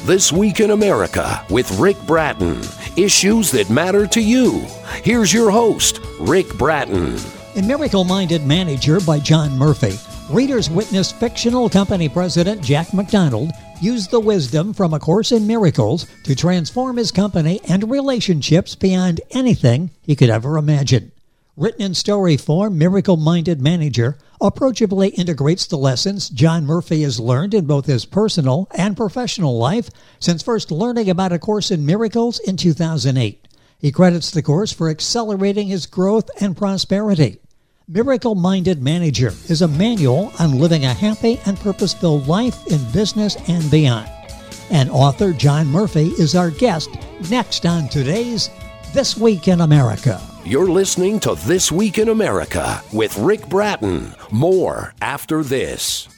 This Week in America with Rick Bratton. Issues that matter to you. Here's your host, Rick Bratton. In Miracle-Minded Manager by John Murphy, readers witnessed fictional company president Jack McDonald use the wisdom from A Course in Miracles to transform his company and relationships beyond anything he could ever imagine. Written in story form, Miracle-Minded Manager approachably integrates the lessons John Murphy has learned in both his personal and professional life since first learning about A Course in Miracles in 2008. He credits the course for accelerating his growth and prosperity. Miracle-Minded Manager is a manual on living a happy and purpose-filled life in business and beyond. And author John Murphy is our guest next on today's This Week in America. You're listening to This Week in America with Rick Bratton. More after this.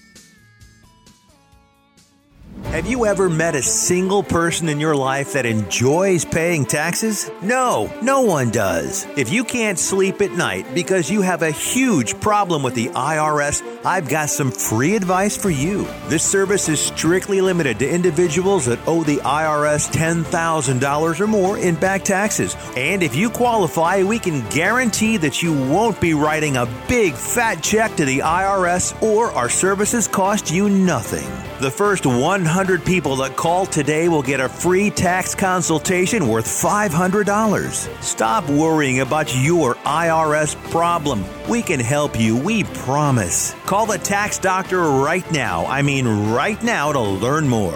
Have you ever met a single person in your life that enjoys paying taxes? No, no one does. If you can't sleep at night because you have a huge problem with the IRS, I've got some free advice for you. This service is strictly limited to individuals that owe the IRS $10,000 or more in back taxes. And if you qualify, we can guarantee that you won't be writing a big fat check to the IRS, or our services cost you nothing. The first 100 people that call today will get a free tax consultation worth $500. Stop worrying about your IRS problem. We can help you, we promise. Call the tax doctor right now. I mean right now to learn more.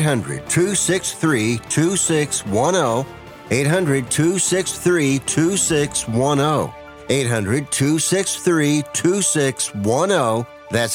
800-263-2610. 800-263-2610. 800-263-2610. That's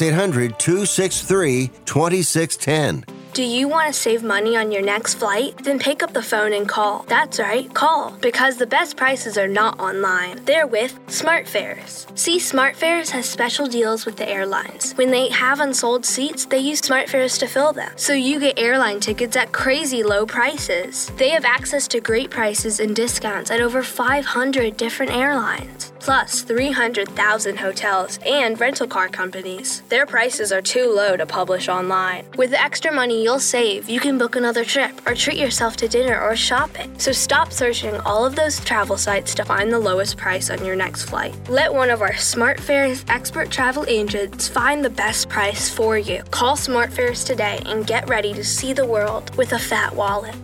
800-263-2610. Do you want to save money on your next flight? Then pick up the phone and call. That's right, call. Because the best prices are not online. They're with SmartFares. See, SmartFares has special deals with the airlines. When they have unsold seats, they use SmartFares to fill them. So you get airline tickets at crazy low prices. They have access to great prices and discounts at over 500 different airlines. Plus 300,000 hotels and rental car companies. Their prices are too low to publish online. With the extra money you'll save, you can book another trip or treat yourself to dinner or shopping. So stop searching all of those travel sites to find the lowest price on your next flight. Let one of our SmartFares expert travel agents find the best price for you. Call SmartFares today and get ready to see the world with a fat wallet.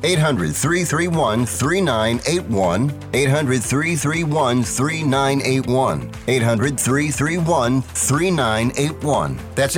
800-331-3981. 800-331-3981. 800-331-3981. That's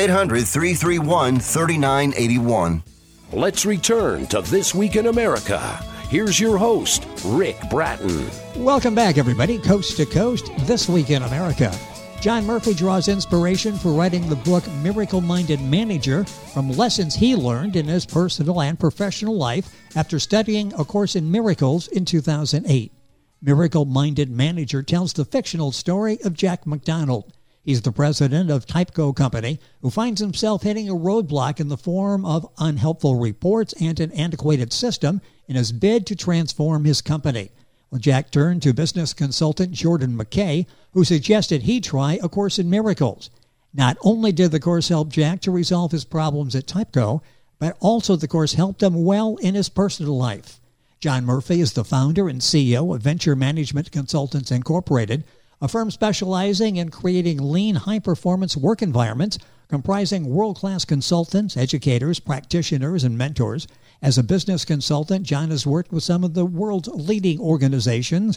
800-331-3981. Let's return to This Week in America. Here's your host, Rick Bratton. Welcome back, everybody. Coast to Coast, This Week in America. John Murphy draws inspiration for writing the book Miracle-Minded Manager from lessons he learned in his personal and professional life after studying A Course in Miracles in 2008. Miracle-Minded Manager tells the fictional story of Jack McDonald. He's the president of Typeco Company, who finds himself hitting a roadblock in the form of unhelpful reports and an antiquated system in his bid to transform his company. Well, Jack turned to business consultant Jordan McKay, who suggested he try A Course in Miracles. Not only did the course help Jack to resolve his problems at Typeco, but also the course helped him well in his personal life. John Murphy is the founder and CEO of Venture Management Consultants Incorporated, a firm specializing in creating lean, high-performance work environments comprising world-class consultants, educators, practitioners, and mentors. As a business consultant, John has worked with some of the world's leading organizations,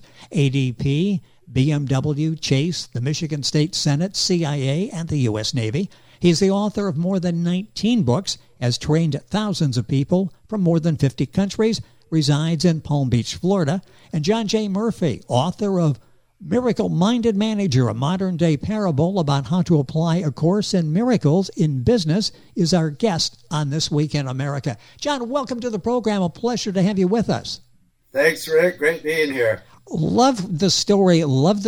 ADP, BMW, Chase, the Michigan State Senate, CIA, and the U.S. Navy. He's the author of more than 19 books, has trained thousands of people from more than 50 countries, resides in Palm Beach, Florida. And John J. Murphy, author of Miracle-Minded Manager, a modern-day parable about how to apply A Course in Miracles in business, is our guest on This Week in America. John, welcome to the program. A pleasure to have you with us. Thanks, Rick. Great being here. Love the story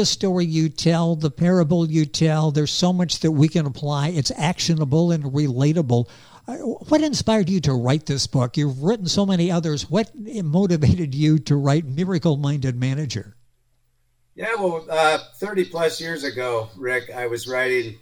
you tell, the parable you tell. There's so much that we can apply. It's actionable and relatable. What inspired you to write this book? You've written so many others. What motivated you to write Miracle-Minded Manager? Yeah, well, 30 plus years ago, Rick, I was writing,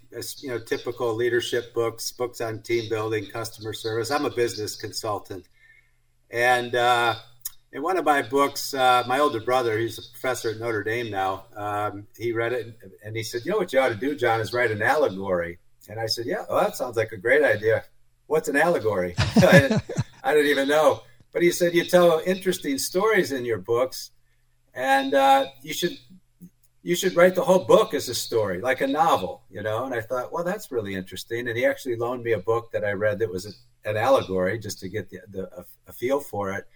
typical leadership books on team building, customer service. I'm a business consultant. And in one of my books, my older brother, he's a professor at Notre Dame now, he read it and he said, you know what you ought to do, John, is write an allegory. And I said, yeah, well, that sounds like a great idea. What's an allegory? I didn't even know. But he said, you tell interesting stories in your books, and you should write the whole book as a story, like a novel, you know? And I thought, well, that's really interesting. And he actually loaned me a book that I read that was an allegory, just to get a feel for it.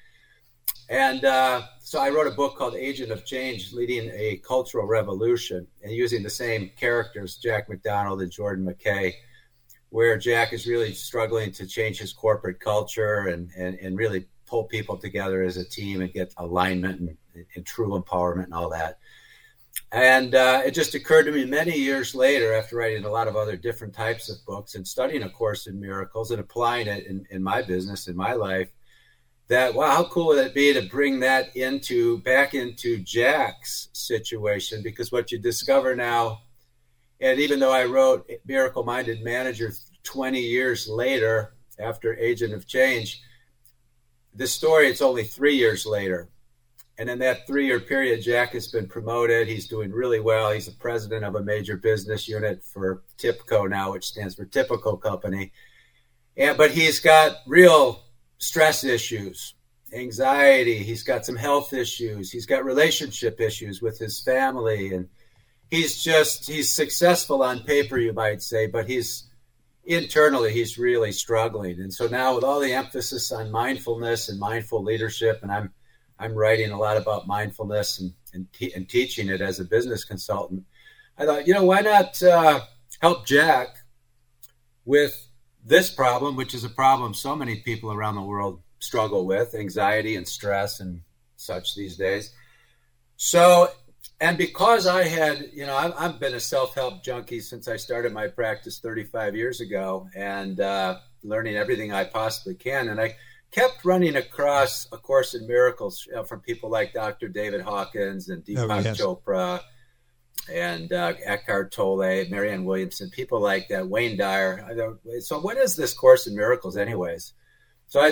And so I wrote a book called Agent of Change, Leading a Cultural Revolution, and using the same characters, Jack McDonald and Jordan McKay, where Jack is really struggling to change his corporate culture and really pull people together as a team and get alignment and true empowerment and all that. And it just occurred to me many years later, after writing a lot of other different types of books and studying A Course in Miracles and applying it in my business, in my life, that, wow, how cool would it be to bring that back into Jack's situation? Because what you discover now, and even though I wrote Miracle Minded Manager 20 years later, after Agent of Change, this story, it's only 3 years later. And in that 3-year period, Jack has been promoted. He's doing really well. He's the president of a major business unit for TIPCO now, which stands for Typical Company. But he's got real stress issues, anxiety. He's got some health issues. He's got relationship issues with his family. And he's successful on paper, you might say, but internally, he's really struggling. And so now with all the emphasis on mindfulness and mindful leadership, and I'm writing a lot about mindfulness and teaching it as a business consultant, I thought, why not help Jack with this problem, which is a problem so many people around the world struggle with, anxiety and stress and such these days. So, and because I had, I've been a self-help junkie since I started my practice 35 years ago, and learning everything I possibly can. And I kept running across A Course in Miracles from people like Dr. David Hawkins and Deepak Chopra and Eckhart Tolle, Marianne Williamson, people like that, Wayne Dyer. So what is this Course in Miracles anyways? So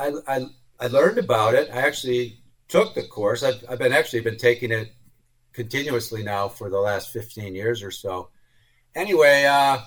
I learned about it. I actually took the course. I've been taking it continuously now for the last 15 years or so. Anyway, I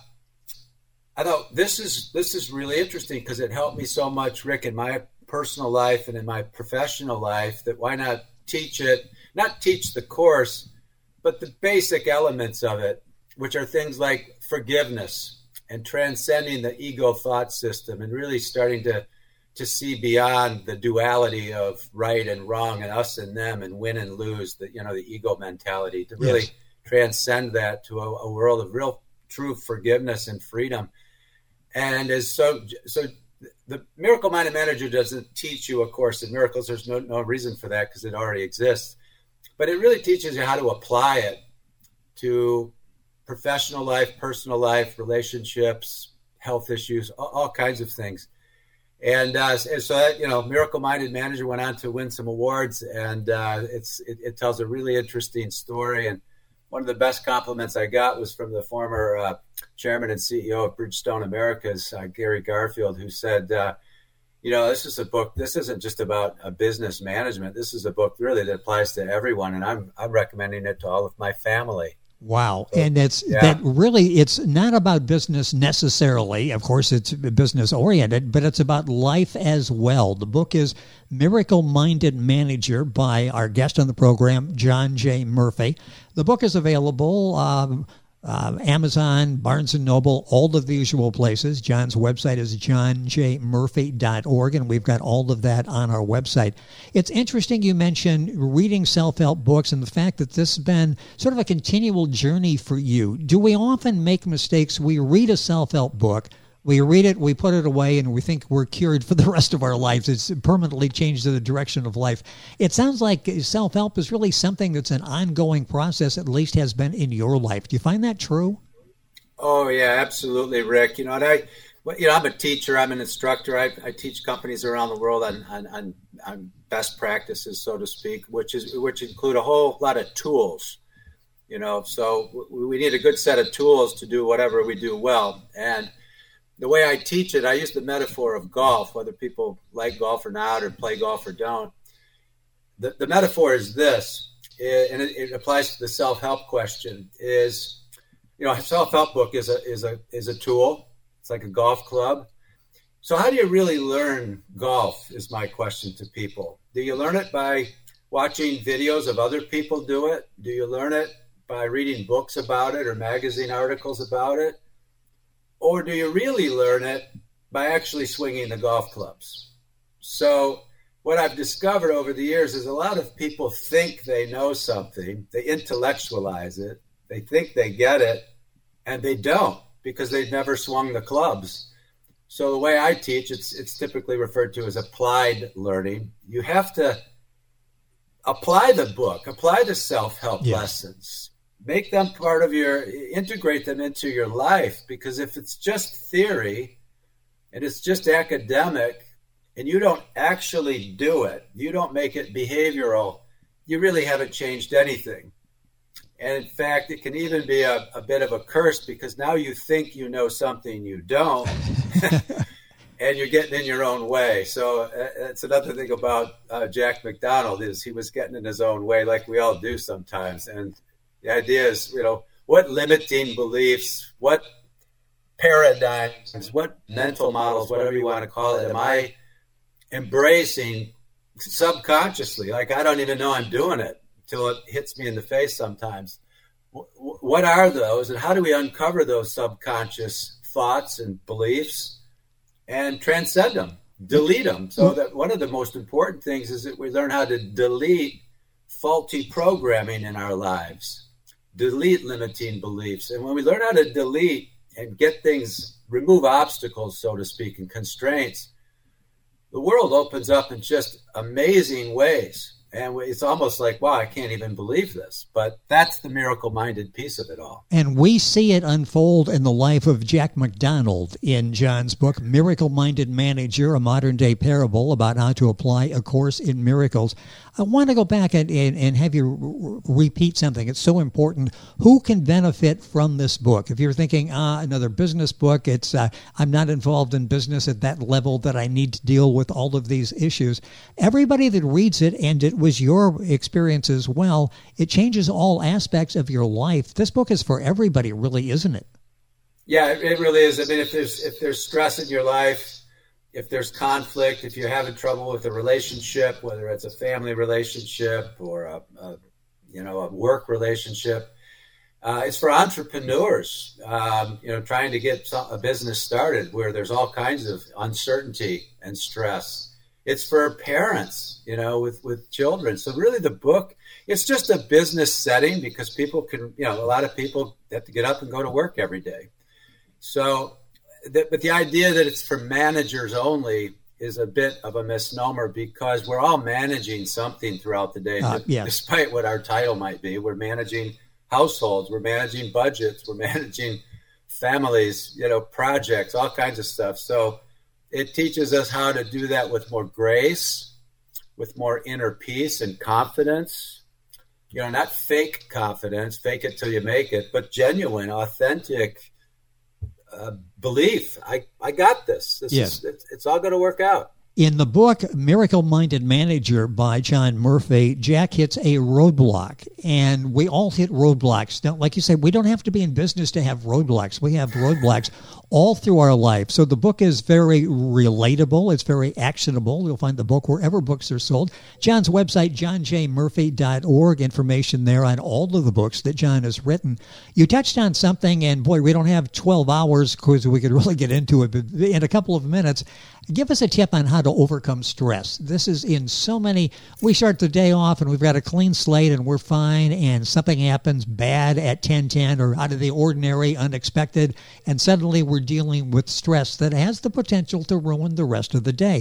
thought this is really interesting because it helped me so much, Rick, in my personal life and in my professional life, that why not teach it, not teach the course, but the basic elements of it, which are things like forgiveness and transcending the ego thought system and really starting to see beyond the duality of right and wrong and us and them and win and lose, the ego mentality, to really transcend that to a world of real true forgiveness and freedom. And so the Miracle Minded Manager doesn't teach you A Course in Miracles. There's no reason for that because it already exists. But it really teaches you how to apply it to professional life, personal life, relationships, health issues, all kinds of things. And so that, Miracle Minded Manager went on to win some awards, and it tells a really interesting story. And one of the best compliments I got was from the former chairman and CEO of Bridgestone Americas, Gary Garfield, who said, this is a book. This isn't just about a business management. This is a book really that applies to everyone, and I'm recommending it to all of my family. Wow. So, and it's not about business necessarily. Of course, it's business oriented, but it's about life as well. The book is Miracle Minded Manager by our guest on the program, John J. Murphy. The book is available Amazon, Barnes & Noble, all of the usual places. John's website is johnjmurphy.org, and we've got all of that on our website. It's interesting you mentioned reading self-help books and the fact that this has been sort of a continual journey for you. Do we often make mistakes? We read a self-help book, we read it, we put it away, and we think we're cured for the rest of our lives. It's permanently changed the direction of life. It sounds like self-help is really something that's an ongoing process, at least has been in your life. Do you find that true? Oh, yeah, absolutely, Rick. I'm a teacher. I'm an instructor. I teach companies around the world on best practices, so to speak, which include a whole lot of tools. So we need a good set of tools to do whatever we do well. And the way I teach it, I use the metaphor of golf, whether people like golf or not, or play golf or don't. The metaphor is this, and it applies to the self-help question, is, a self-help book is a tool. It's like a golf club. So how do you really learn golf is my question to people. Do you learn it by watching videos of other people do it? Do you learn it by reading books about it or magazine articles about it? Or do you really learn it by actually swinging the golf clubs? So what I've discovered over the years is a lot of people think they know something, they intellectualize it, they think they get it, and they don't because they've never swung the clubs. So the way I teach, it's typically referred to as applied learning. You have to apply the book, apply the self-help lessons, make them part of integrate them into your life. Because if it's just theory and it's just academic and you don't actually do it, you don't make it behavioral, you really haven't changed anything. And in fact, it can even be a bit of a curse because now you think you know something you don't, and you're getting in your own way. So that's another thing about Jack McDonald is he was getting in his own way like we all do sometimes. And the idea is, what limiting beliefs, what paradigms, what mental models, whatever you want to call it, am I embracing subconsciously? Like I don't even know I'm doing it till it hits me in the face sometimes. What are those, and how do we uncover those subconscious thoughts and beliefs and transcend them, delete them? So that one of the most important things is that we learn how to delete faulty programming in our lives, delete limiting beliefs. And when we learn how to delete and get things, remove obstacles, so to speak, and constraints, the world opens up in just amazing ways. And it's almost like, wow, I can't even believe this. But that's the miracle-minded piece of it all. And we see it unfold in the life of Jack McDonald in John's book, Miracle-Minded Manager, a modern-day parable about how to apply A Course in Miracles. I want to go back and have you repeat something. It's so important. Who can benefit from this book? If you're thinking, another business book, it's I'm not involved in business at that level that I need to deal with all of these issues. Everybody that reads it, and it was your experience as well, it changes all aspects of your life. This book is for everybody, really, isn't it? Yeah, it really is. I mean, if there's stress in your life, if there's conflict, if you're having trouble with a relationship, whether it's a family relationship or a work relationship, it's for entrepreneurs, trying to get a business started where there's all kinds of uncertainty and stress. It's for parents, with children. So really the book, it's just a business setting because people can, a lot of people have to get up and go to work every day. So, but the idea that it's for managers only is a bit of a misnomer because we're all managing something throughout the day, despite what our title might be. We're managing households, we're managing budgets, we're managing families, projects, all kinds of stuff. So it teaches us how to do that with more grace, with more inner peace and confidence. Not fake confidence, fake it till you make it, but genuine, authentic belief. I got this. It's all going to work out. In the book, Miracle-Minded Manager by John Murphy, Jack hits a roadblock, and we all hit roadblocks. Now, like you say, we don't have to be in business to have roadblocks. We have roadblocks all through our life. So the book is very relatable. It's very actionable. You'll find the book wherever books are sold. John's website, johnjmurphy.org, information there on all of the books that John has written. You touched on something, and boy, we don't have 12 hours because we could really get into it, but in a couple of minutes, give us a tip on how to overcome stress. This is in so many, we start the day off and we've got a clean slate and we're fine, and something happens bad at 10:10 or out of the ordinary, unexpected, and suddenly we're dealing with stress that has the potential to ruin the rest of the day.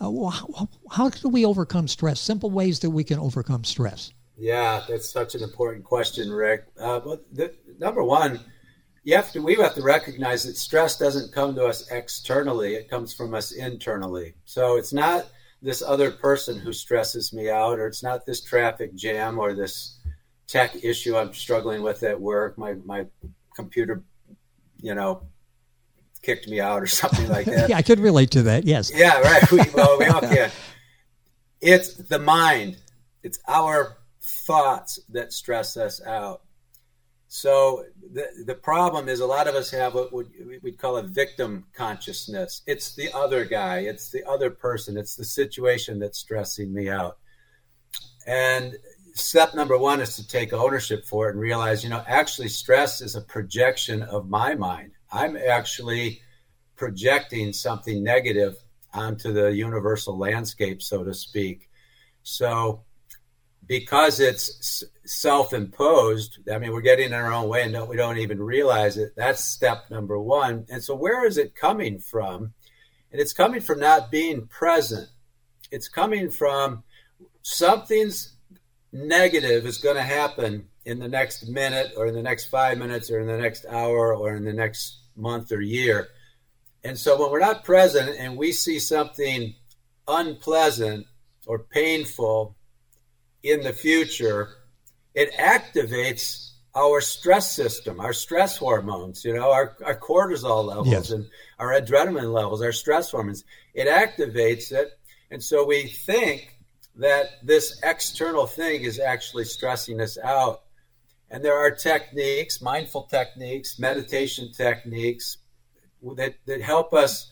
How do we overcome stress? Simple ways that we can overcome stress. Yeah, that's such an important question, Rick. Number one, we have to recognize that stress doesn't come to us externally. It comes from us internally. So it's not this other person who stresses me out, or it's not this traffic jam or this tech issue I'm struggling with at work. My computer, kicked me out or something like that. Yeah, I could relate to that, yes. Yeah, right. We all can. It's the mind. It's our thoughts that stress us out. So the problem is a lot of us have what we'd call a victim consciousness. It's the other guy. It's the other person. It's the situation that's stressing me out. And step number one is to take ownership for it and realize, actually stress is a projection of my mind. I'm actually projecting something negative onto the universal landscape, so to speak. So because it's self-imposed, we're getting in our own way and we don't even realize it. That's step number one. And so where is it coming from? And it's coming from not being present. It's coming from something's negative is going to happen in the next minute or in the next 5 minutes or in the next hour or in the next month or year. And so when we're not present and we see something unpleasant or painful in the future, it activates our stress system, our stress hormones, our cortisol levels, yes, and our adrenaline levels, our stress hormones. It activates it. And so we think that this external thing is actually stressing us out. And there are techniques, mindful techniques, meditation techniques that help us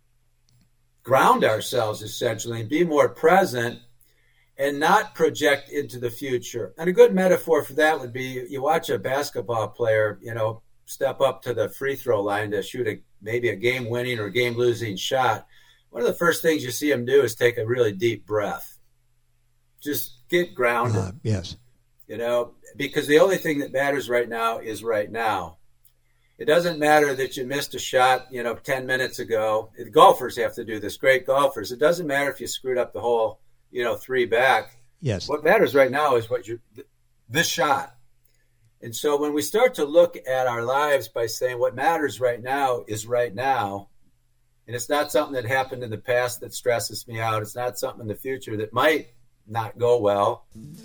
ground ourselves essentially and be more present and not project into the future. And a good metaphor for that would be you watch a basketball player, step up to the free throw line to shoot maybe a game-winning or game-losing shot. One of the first things you see him do is take a really deep breath. Just get grounded. Yes. Because the only thing that matters right now is right now. It doesn't matter that you missed a shot, 10 minutes ago. The golfers have to do this, great golfers. It doesn't matter if you screwed up the hole, 3 back. Yes. What matters right now is this shot. And so when we start to look at our lives by saying what matters right now is right now, and it's not something that happened in the past that stresses me out. It's not something in the future that might not go well.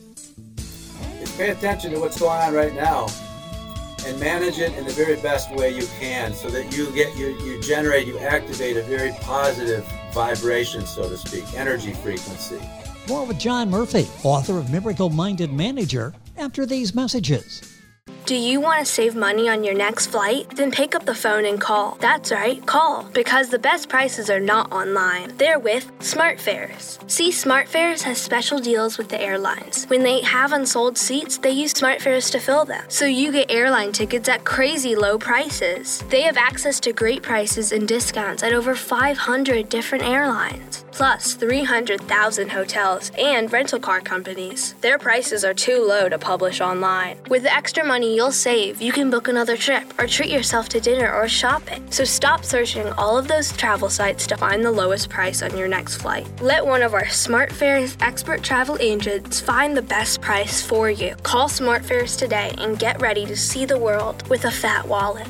Just pay attention to what's going on right now and manage it in the very best way you can so that you activate a very positive vibration, so to speak, energy frequency. More with John Murphy, author of Miracle Minded Manager, after these messages. Do you want to save money on your next flight? Then pick up the phone and call. That's right, call, because the best prices are not online. They're with SmartFares. See, SmartFares has special deals with the airlines. When they have unsold seats, they use SmartFares to fill them. So you get airline tickets at crazy low prices. They have access to great prices and discounts at over 500 different airlines, plus 300,000 hotels and rental car companies. Their prices are too low to publish online. With the extra money you'll save, you can book another trip or treat yourself to dinner or shopping. So stop searching all of those travel sites to find the lowest price on your next flight. Let one of our SmartFares expert travel agents find the best price for you. Call SmartFares today and get ready to see the world with a fat wallet.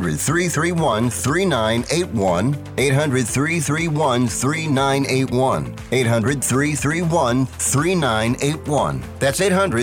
800-331-3981. 800-331-3981. 800-331-3981. That's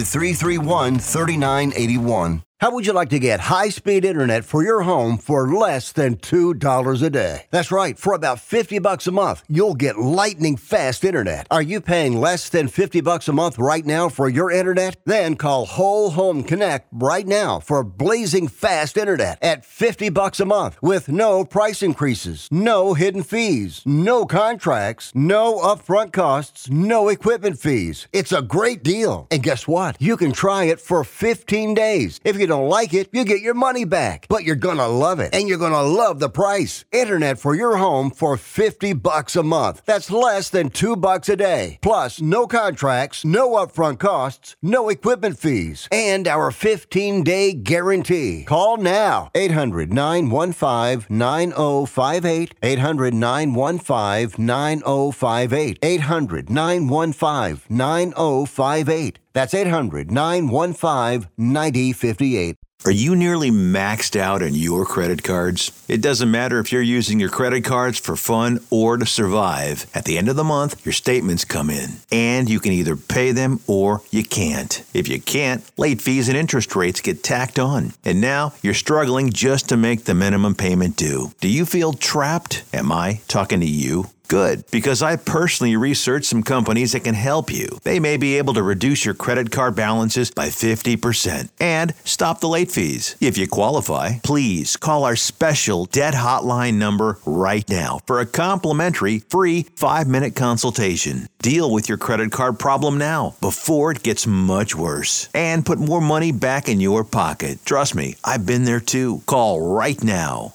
800-331-3981. How would you like to get high-speed internet for your home for less than $2 a day? That's right. For about $50 a month, you'll get lightning-fast internet. Are you paying less than $50 a month right now for your internet? Then call Whole Home Connect right now for blazing fast internet at $50 a month with no price increases, no hidden fees, no contracts, no upfront costs, no equipment fees. It's a great deal. And guess what? You can try it for 15 days. If you don't like it, you get your money back. But you're gonna love it, and you're gonna love the price. Internet for your home for $50 a month. That's less than $2 a day. Plus, no contracts, no upfront costs, no equipment fees, and our 15-day guarantee. Call now. 800-915-9058. 800-915-9058. 800-915-9058. That's 800-915-9058. Are you nearly maxed out on your credit cards? It doesn't matter if you're using your credit cards for fun or to survive. At the end of the month, your statements come in, and you can either pay them or you can't. If you can't, late fees and interest rates get tacked on. And now you're struggling just to make the minimum payment due. Do you feel trapped? Am I talking to you? Good, because I personally researched some companies that can help you. They may be able to reduce your credit card balances by 50% and stop the late fees. If you qualify, please call our special debt hotline number right now for a complimentary free 5-minute consultation. Deal with your credit card problem now before it gets much worse and put more money back in your pocket. Trust me, I've been there too. Call right now.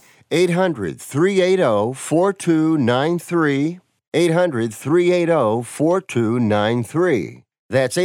800-380-4293. 800-380-4293. That's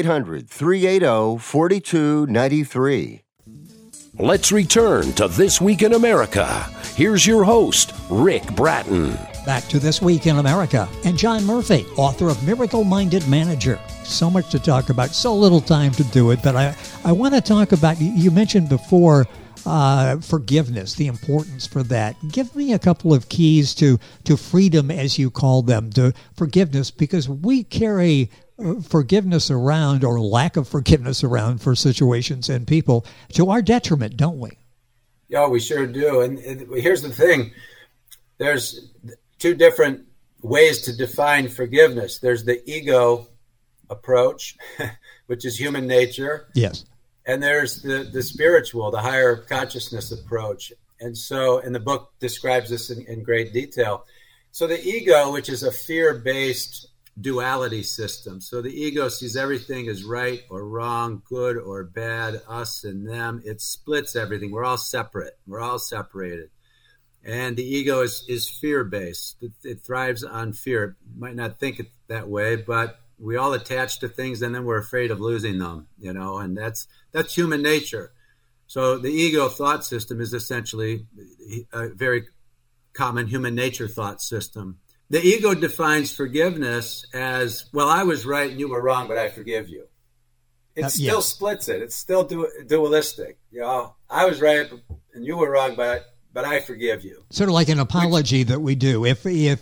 800-380-4293. Let's return to This Week in America. Here's your host, Rick Bratton. Back to This Week in America. And John Murphy, author of Miracle Minded Manager. So much to talk about, so little time to do it. But I want to talk about, you mentioned before, forgiveness, the importance for that. Give me a couple of keys to freedom, as you call them, to forgiveness, because we carry forgiveness around, or lack of forgiveness around, for situations and people to our detriment, don't we? Yeah, we sure do. And here's the thing. There's two different ways to define forgiveness. There's the ego approach, which is human nature. Yes. And there's the spiritual, the higher consciousness approach. And the book describes this in great detail. So the ego, which is a fear-based duality system. So the ego sees everything as right or wrong, good or bad, us and them. It splits everything. We're all separate. We're all separated. And the ego is fear-based. It thrives on fear. You might not think it that way, but we all attach to things, and then we're afraid of losing them, and that's human nature. So the ego thought system is essentially a very common human nature thought system. The ego defines forgiveness as, well, I was right and you were wrong, but I forgive you. It still splits it. It's still dualistic. I was right and you were wrong, but I forgive you. Sort of like an apology that we do. If you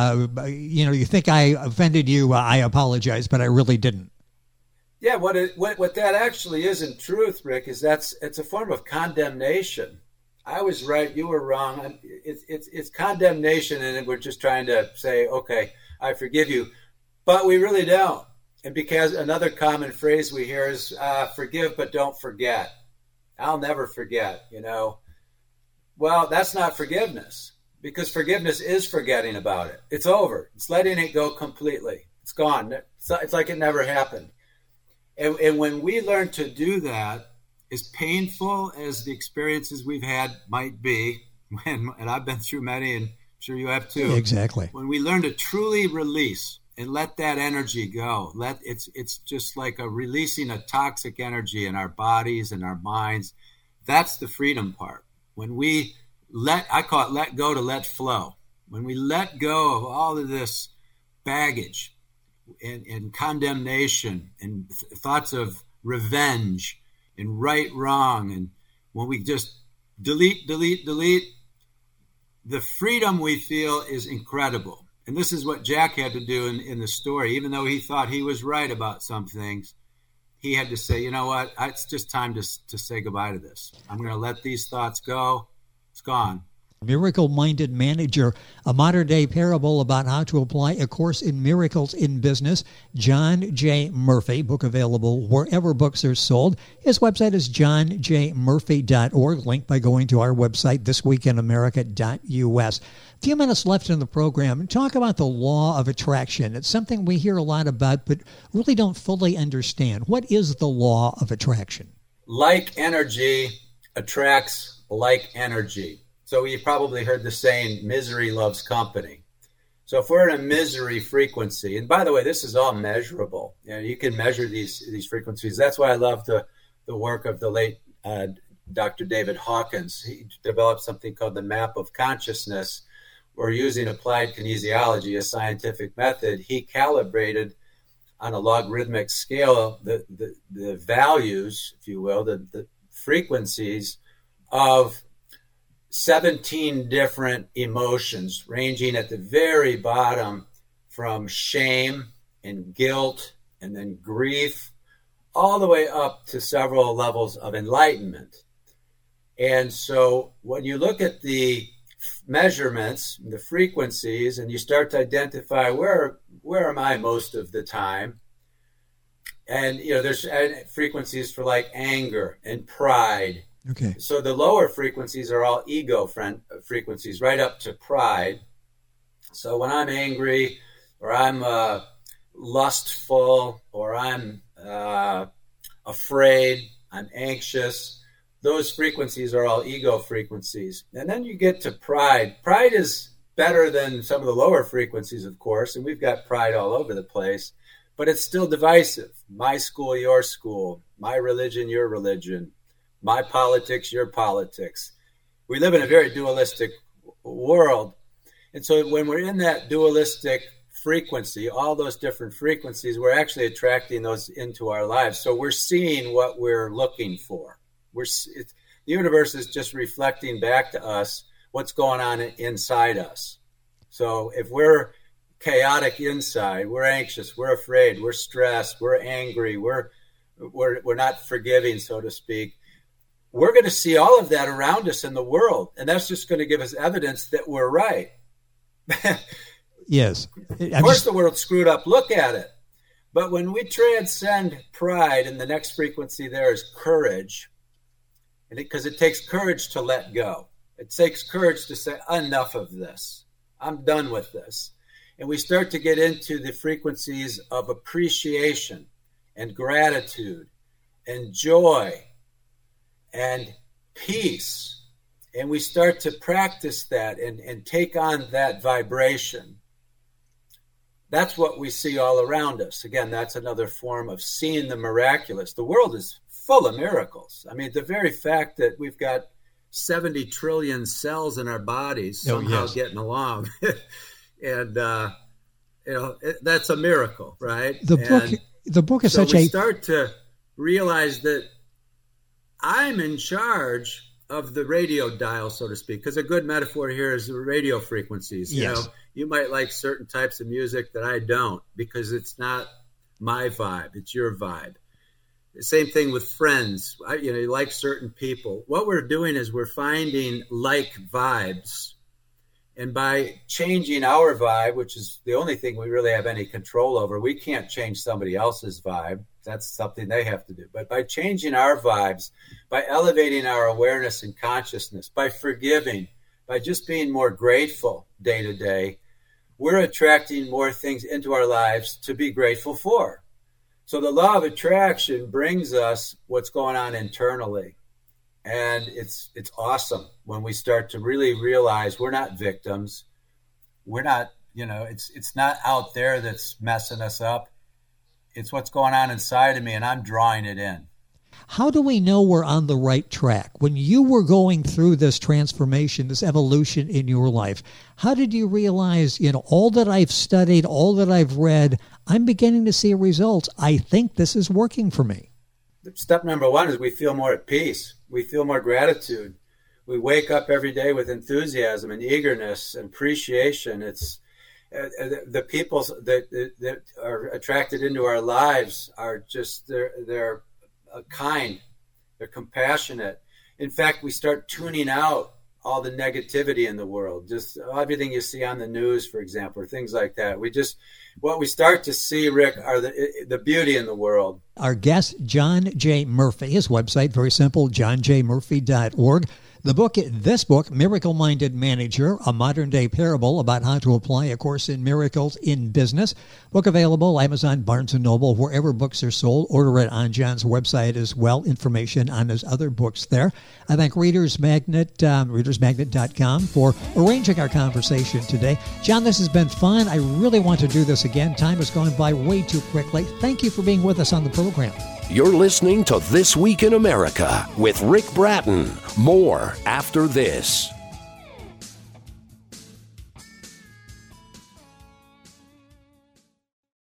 think I offended you, I apologize, but I really didn't. Yeah, what that actually is in truth, Rick, is it's a form of condemnation. I was right, you were wrong. It's condemnation, and we're just trying to say, okay, I forgive you, but we really don't. And because another common phrase we hear is forgive but don't forget. I'll never forget. Well, that's not forgiveness, because forgiveness is forgetting about it. It's over. It's letting it go completely. It's gone. It's like it never happened. And when we learn to do that, as painful as the experiences we've had might be, and I've been through many, and I'm sure you have too. Exactly. When we learn to truly release and let that energy go, it's just like releasing a toxic energy in our bodies and our minds. That's the freedom part. When we I call it let go to let flow. When we let go of all of this baggage and condemnation and thoughts of revenge and right, wrong, and when we just delete, the freedom we feel is incredible. And this is what Jack had to do in the story. Even though he thought he was right about some things, he had to say, you know what, it's just time to say goodbye to this. I'm going to let these thoughts go. It's gone. Miracle Minded Manager, a modern-day parable about how to apply A Course in Miracles in Business. John J. Murphy, book available wherever books are sold. His website is johnjmurphy.org, linked by going to our website, thisweekinamerica.us. A few minutes left in the program. Talk about the law of attraction. It's something we hear a lot about, but really don't fully understand. What is the law of attraction? Like energy attracts like energy. So you've probably heard the saying, misery loves company. So if we're in a misery frequency, and by the way, this is all measurable. You can measure these frequencies. That's why I love the work of the late Dr. David Hawkins. He developed something called the map of consciousness, where using applied kinesiology, a scientific method, he calibrated on a logarithmic scale the values, if you will, the frequencies of 17 different emotions, ranging at the very bottom from shame and guilt and then grief, all the way up to several levels of enlightenment. And so when you look at the measurements, the frequencies, and you start to identify where am I most of the time, and there's frequencies for like anger and pride. Okay. So the lower frequencies are all ego frequencies, right up to pride. So when I'm angry, or I'm lustful, or I'm afraid, I'm anxious, those frequencies are all ego frequencies. And then you get to pride. Pride is better than some of the lower frequencies, of course, and we've got pride all over the place, but it's still divisive. My school, your school, my religion, your religion, my politics, your politics. We live in a very dualistic world. And so when we're in that dualistic frequency, all those different frequencies, we're actually attracting those into our lives. So we're seeing what we're looking for. The universe is just reflecting back to us what's going on inside us. So if we're chaotic inside, we're anxious, we're afraid, we're stressed, we're angry, we're not forgiving, so to speak, we're going to see all of that around us in the world. And that's just going to give us evidence that we're right. Yes. Of course, the world's screwed up. Look at it. But when we transcend pride, and the next frequency there is courage, because it takes courage to let go. It takes courage to say, enough of this. I'm done with this. And we start to get into the frequencies of appreciation and gratitude and joy and peace. And we start to practice that and take on that vibration. That's what we see all around us. Again, that's another form of seeing the miraculous. The world is full of miracles. I mean, the very fact that we've got 70 trillion cells in our bodies somehow getting along, and that's a miracle, right? The book is so such we start to realize that I'm in charge of the radio dial, so to speak, because a good metaphor here is the radio frequencies. Yes. You might like certain types of music that I don't, because it's not my vibe, it's your vibe. The same thing with friends. You like certain people. What we're doing is we're finding like vibes. And by changing our vibe, which is the only thing we really have any control over, we can't change somebody else's vibe. That's something they have to do. But by changing our vibes, by elevating our awareness and consciousness, by forgiving, by just being more grateful day to day, we're attracting more things into our lives to be grateful for. So the law of attraction brings us what's going on internally. And it's awesome when we start to really realize we're not victims. We're not, it's not out there that's messing us up. It's what's going on inside of me, and I'm drawing it in. How do we know we're on the right track? When you were going through this transformation, this evolution in your life, how did you realize, all that I've studied, all that I've read, I'm beginning to see results. I think this is working for me. Step number one is we feel more at peace. We feel more gratitude. We wake up every day with enthusiasm and eagerness and appreciation. It's the people that are attracted into our lives are just, they're kind, they're compassionate. In fact, we start tuning out all the negativity in the world, just everything you see on the news, for example, or things like that. What we start to see, Rick, are the beauty in the world. Our guest, John J. Murphy, his website, very simple, johnjmurphy.org. This book, Miracle Minded Manager, a modern-day parable about how to apply A Course in Miracles in Business. Book available, Amazon, Barnes & Noble, wherever books are sold. Order it on John's website as well. Information on his other books there. I thank Reader's Magnet, readersmagnet.com, for arranging our conversation today. John, this has been fun. I really want to do this again. Time has gone by way too quickly. Thank you for being with us on the program. You're listening to This Week in America with Rick Bratton. More after this.